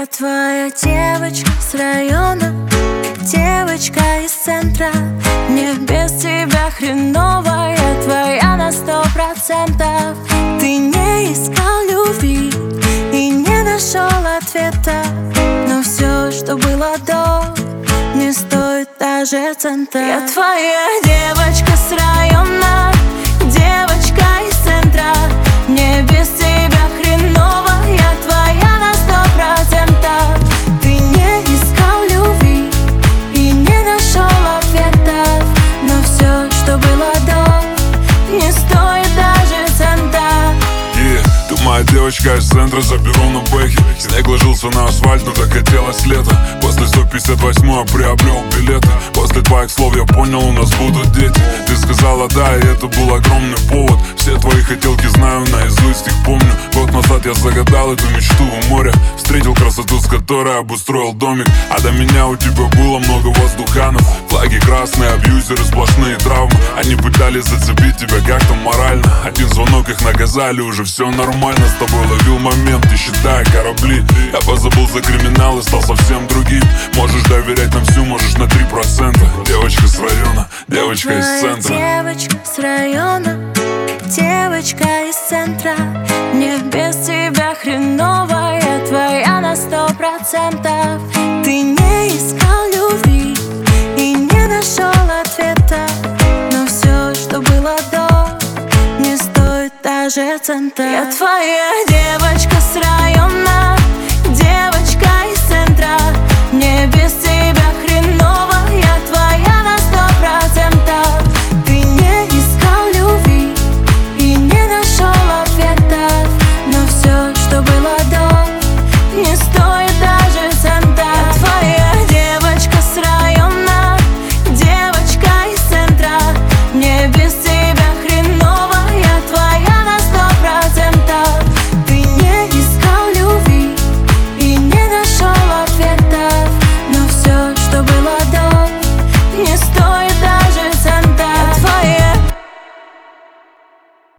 Я твоя девочка с района, девочка из центра. Мне без тебя хреново, я твоя на 100%. Ты не искал любви и не нашел ответа, но все, что было до, не стоит даже цента. Я твоя девочка с района, девочка из центра. Мне без тебя хреново, я твоя на 100%. Ты не искал любви и не нашел ответов, но все, что было до, не стоит даже цента. Ты моя девочка из центра, заберу на бэхе. Снег ложился на асфальт, но так хотелось лето. После 158-го приобрел билеты. После твоих слов я понял, у нас будут дети. Ты сказала да, и это был огромный повод. Все твои хотелки знаю наизусть, их помню. Год назад я загадал эту мечту у моря. Встретил красоту, с которой обустроил домик. А до меня у тебя было много воздуханов. Флаги красные, абьюзеры, сплошные травмы. Они пытались зацепить тебя как-то морально. Один звонок, их наказали, уже все нормально. С тобой ловил момент, и считая корабли. Я позабыл за криминал и стал совсем другим. Можешь доверять нам всю, можешь на 3%. Девочка с района, девочка из центра. Девочка с района, девочка из центра. Мне без тебя хреново, я твоя на 100%. Ты не искал любви и не нашел ответа, но все, что было до, не стоит даже цента. Я твоя